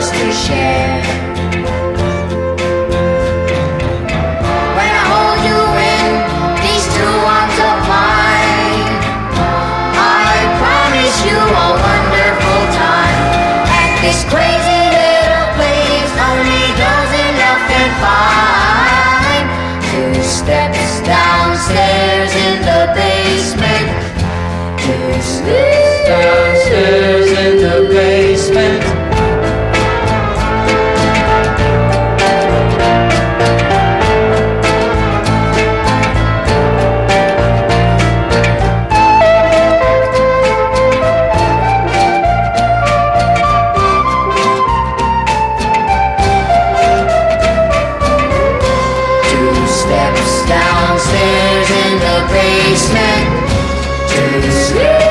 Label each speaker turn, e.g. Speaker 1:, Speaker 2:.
Speaker 1: yours to share. When I hold you in these two arms of mine, I promise you a wonderful time at this crazy little place only those in love can find. 2 steps downstairs in the basement. 2 steps downstairs in the basement. Steps downstairs in the basement. 2 steps